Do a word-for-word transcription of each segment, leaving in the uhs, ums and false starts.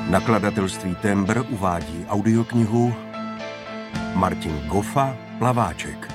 Nakladatelství Tembr uvádí audioknihu Martin Goffa Plaváček.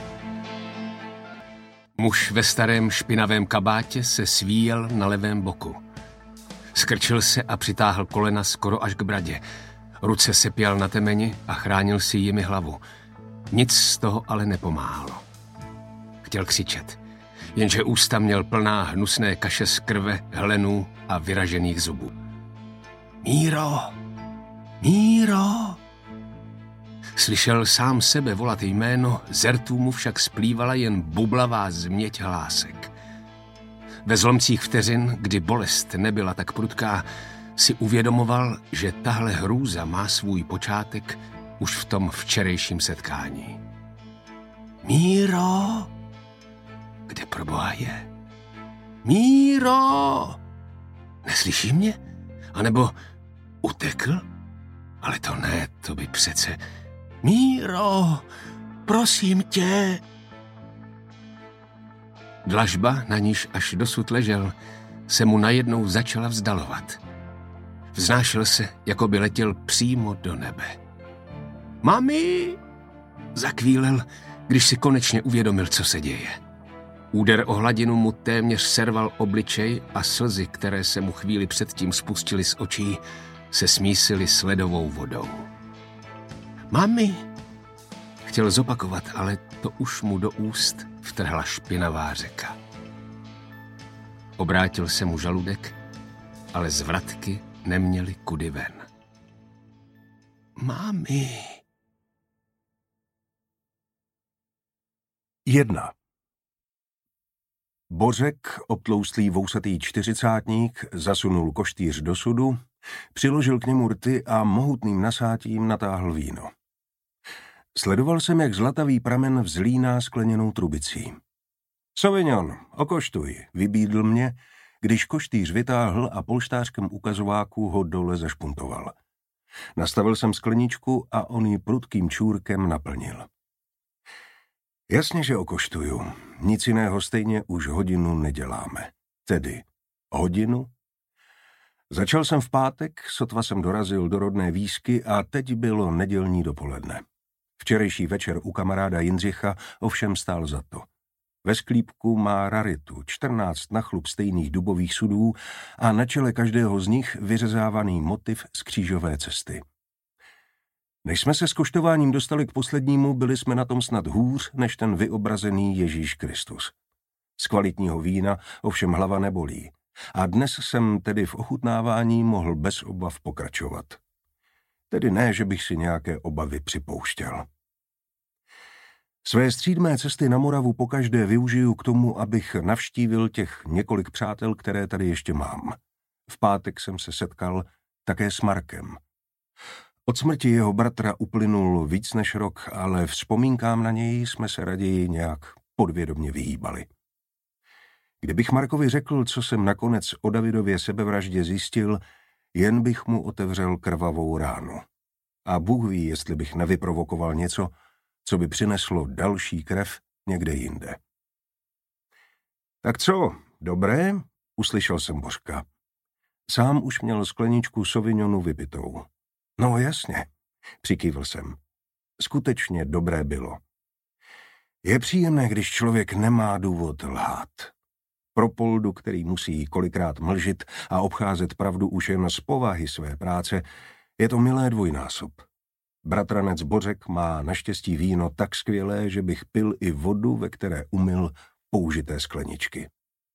Muž ve starém špinavém kabátě se svíjel na levém boku. Skrčil se a přitáhl kolena skoro až k bradě. Ruce se pěl na temeni a chránil si jimi hlavu. Nic z toho ale nepomáhalo. Chtěl křičet, jenže ústa měl plná hnusné kaše z krve, hlenů a vyražených zubů. Míro! Míro! Slyšel sám sebe volat jméno, z rtů mu však splývala jen bublavá změť hlásek. Ve zlomcích vteřin, kdy bolest nebyla tak prudká, si uvědomoval, že tahle hrůza má svůj počátek už v tom včerejším setkání. Míro! Kde proboha je? Míro! Neslyší mě? A nebo utekl? Ale to ne, to by přece... Míro, prosím tě. Dlažba, na níž až dosud ležel, se mu najednou začala vzdalovat. Vznášel se, jako by letěl přímo do nebe. Mami! Zakvílel, když si konečně uvědomil, co se děje. Úder o hladinu mu téměř serval obličej a slzy, které se mu chvíli předtím spustily z očí, se smísily s ledovou vodou. Mami! Chtěl zopakovat, ale to už mu do úst vtrhla špinavá řeka. Obrátil se mu žaludek, ale zvratky neměly kudy ven. Mami! Jedna. Bořek, obtloustlý vousatý čtyřicátník, zasunul koštýř do sudu, přiložil k němu rty a mohutným nasátím natáhl víno. Sledoval jsem, jak zlatavý pramen vzlíná skleněnou trubicí. Sauvignon, okoštuj, vybídl mě, když koštýř vytáhl a polštářkem ukazováku ho dole zašpuntoval. Nastavil jsem skleničku a on ji prudkým čůrkem naplnil. Jasně, že okoštuju. Nic jiného stejně už hodinu neděláme. Tedy hodinu? Začal jsem v pátek, sotva jsem dorazil do rodné Výsky a teď bylo nedělní dopoledne. Včerejší večer u kamaráda Jindřicha ovšem stál za to. Ve sklípku má raritu, čtrnáct na chlup stejných dubových sudů a na čele každého z nich vyřezávaný motiv z křížové cesty. Než jsme se s koštováním dostali k poslednímu, byli jsme na tom snad hůř než ten vyobrazený Ježíš Kristus. Z kvalitního vína ovšem hlava nebolí. A dnes jsem tedy v ochutnávání mohl bez obav pokračovat. Tedy ne, že bych si nějaké obavy připouštěl. Své střídmé cesty na Moravu pokaždé využiju k tomu, abych navštívil těch několik přátel, které tady ještě mám. V pátek jsem se setkal také s Markem. Od smrti jeho bratra uplynul víc než rok, ale vzpomínkám na něj jsme se raději nějak podvědomě vyhýbali. Kdybych Markovi řekl, co jsem nakonec o Davidově sebevraždě zjistil, jen bych mu otevřel krvavou ránu. A Bůh ví, jestli bych nevyprovokoval něco, co by přineslo další krev někde jinde. Tak co, dobré? Uslyšel jsem Bořka. Sám už měl skleničku Sauvignonu vypitou. No jasně, přikývl jsem. Skutečně dobré bylo. Je příjemné, když člověk nemá důvod lhát. Pro Poldu, který musí kolikrát mlžit a obcházet pravdu už jen z povahy své práce, je to milé dvojnásob. Bratranec Bořek má naštěstí víno tak skvělé, že bych pil i vodu, ve které umyl použité skleničky.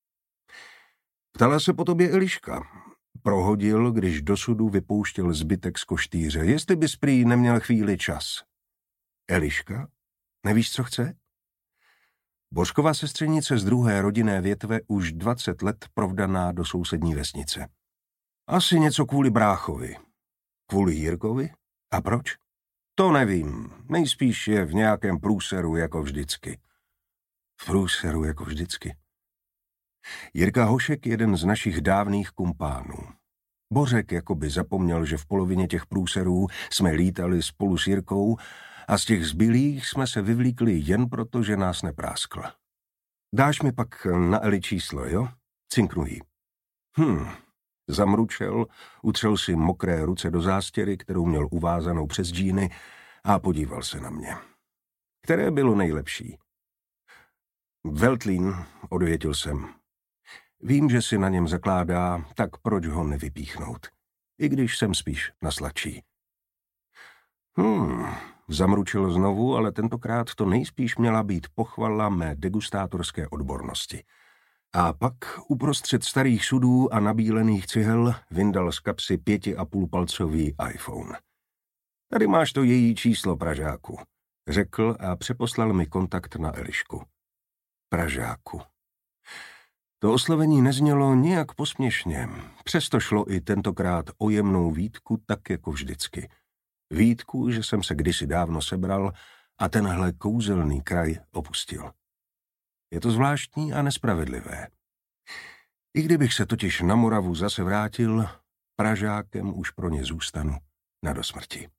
Ptala se po tobě Eliška. Prohodil, když do sudu vypouštěl zbytek z koštýře, jestli bys prý neměl chvíli čas. Eliška? Nevíš, co chce? Bořkova sestřenice z druhé rodinné větve už dvacet let provdaná do sousední vesnice. Asi něco kvůli bráchovi. Kvůli Jirkovi? A proč? To nevím. Nejspíš je v nějakém průseru jako vždycky. V průseru jako vždycky. Jirka Hošek, jeden z našich dávných kumpánů. Bořek jakoby zapomněl, že v polovině těch průserů jsme lítali spolu s Jirkou a z těch zbylých jsme se vyvlíkli jen proto, že nás nepráskl. Dáš mi pak na Eli číslo, jo? Cinknu jí. Hm, Zamručel, utřel si mokré ruce do zástěry, kterou měl uvázanou přes džíny, a podíval se na mě. Které bylo nejlepší? Veltlín, odvětil jsem. Vím, že si na něm zakládá, tak proč ho nevypíchnout? I když jsem spíš na sladší. Hmm, zamručil znovu, ale tentokrát to nejspíš měla být pochvala mé degustátorské odbornosti. A pak uprostřed starých sudů a nabílených cihel vyndal z kapsy pěti a půl palcový iPhone. Tady máš to její číslo, Pražáku, řekl a přeposlal mi kontakt na Elišku. Pražáku. To oslovení neznělo nijak posměšně, přesto šlo i tentokrát o jemnou výtku, tak jako vždycky. Výtku, že jsem se kdysi dávno sebral a tenhle kouzelný kraj opustil. Je to zvláštní a nespravedlivé. I kdybych se totiž na Moravu zase vrátil, Pražákem už pro ně zůstanu na dosmrti.